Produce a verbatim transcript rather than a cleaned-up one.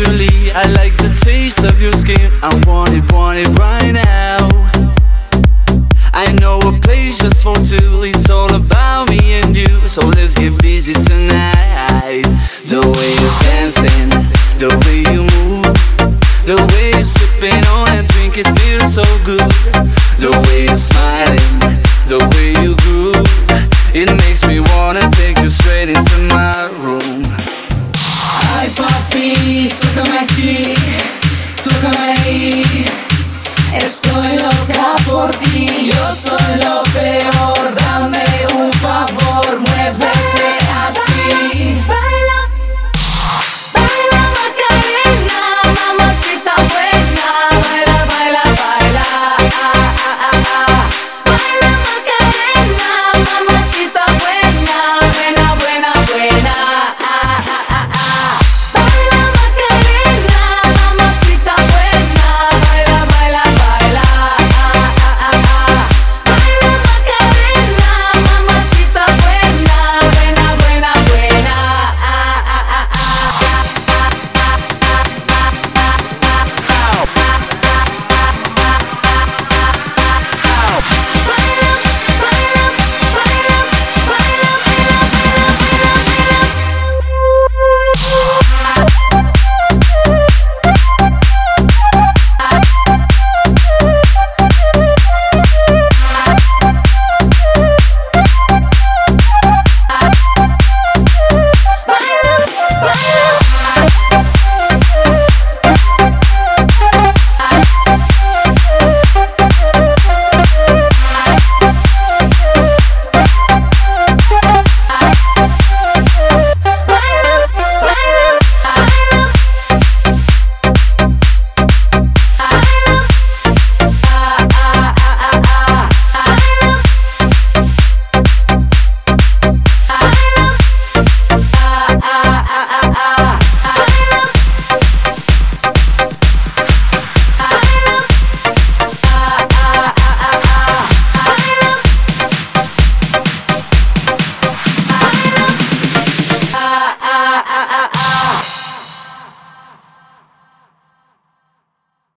naturally. I like the taste of your skin. I want it, want it right now. I know a place just for two. It's all about me and you. So let's get busy tonight. The way you're dancing, the way you move, the way you're sipping on that drink, it feels so good. The way you're smiling, the way you groove, it makes me wanna take you straight into my room. Ay papi, tócame aquí, tócame ahí. Estoy loca por ti, yo soy lo peor. Dame un favor, mueve